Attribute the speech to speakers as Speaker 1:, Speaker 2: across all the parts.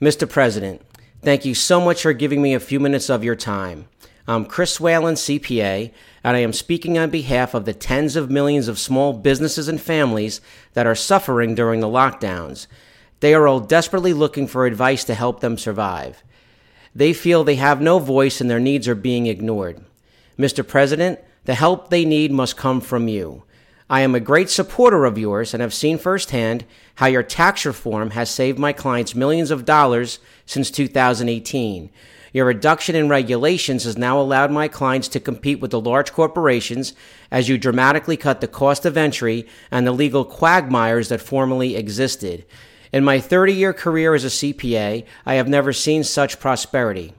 Speaker 1: Mr. President, thank you so much for giving me a few minutes of your time. I'm Chris Whalen, CPA, and I am speaking on behalf of the tens of millions of small businesses and families that are suffering during the lockdowns. They are all desperately looking for advice to help them survive. They feel they have no voice and their needs are being ignored. Mr. President, the help they need must come from you. I am a great supporter of yours and have seen firsthand how your tax reform has saved my clients millions of dollars since 2018. Your reduction in regulations has now allowed my clients to compete with the large corporations as you dramatically cut the cost of entry and the legal quagmires that formerly existed. In my 30-year career as a CPA, I have never seen such prosperity.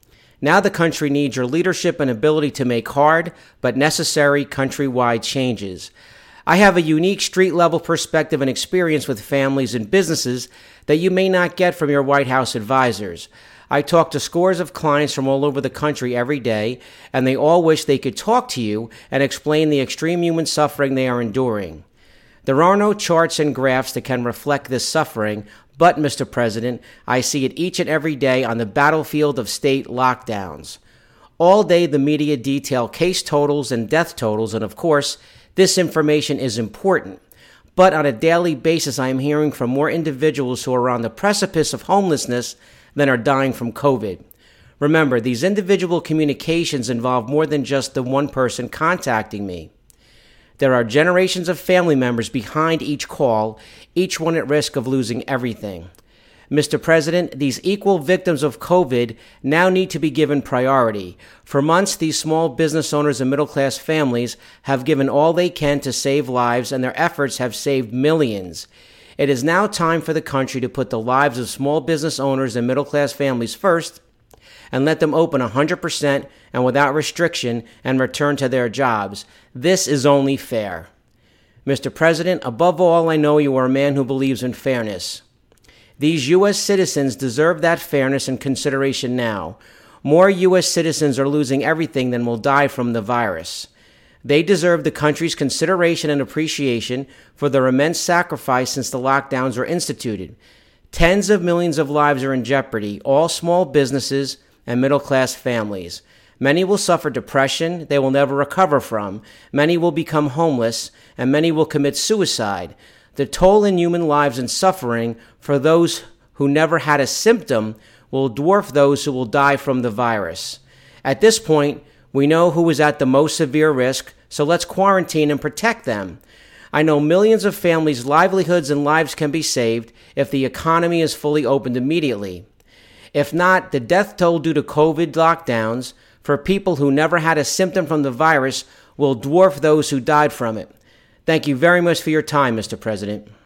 Speaker 1: Now the country needs your leadership and ability to make hard but necessary countrywide changes. I have a unique street-level perspective and experience with families and businesses that you may not get from your White House advisors. I talk to scores of clients from all over the country every day, and they all wish they could talk to you and explain the extreme human suffering they are enduring. There are no charts and graphs that can reflect this suffering, but, Mr. President, I see it each and every day on the battlefield of state lockdowns. All day the media detail case totals and death totals, and of course, this information is important. But on a daily basis, I am hearing from more individuals who are on the precipice of homelessness than are dying from COVID. Remember, these individual communications involve more than just the one person contacting me. There are generations of family members behind each call, each one at risk of losing everything. Mr. President, these equal victims of COVID now need to be given priority. For months, these small business owners and middle-class families have given all they can to save lives, and their efforts have saved millions. It is now time for the country to put the lives of small business owners and middle-class families first and let them open 100% and without restriction and return to their jobs. This is only fair. Mr. President, above all, I know you are a man who believes in fairness. These U.S. citizens deserve that fairness and consideration now. More U.S. citizens are losing everything than will die from the virus. They deserve the country's consideration and appreciation for their immense sacrifice since the lockdowns were instituted. Tens of millions of lives are in jeopardy, all small businesses and middle-class families. Many will suffer depression they will never recover from. Many will become homeless, and many will commit suicide. The toll in human lives and suffering for those who never had a symptom will dwarf those who will die from the virus. At this point, we know who is at the most severe risk, so let's quarantine and protect them. I know millions of families' livelihoods and lives can be saved if the economy is fully opened immediately. If not, the death toll due to COVID lockdowns for people who never had a symptom from the virus will dwarf those who died from it. Thank you very much for your time, Mr. President.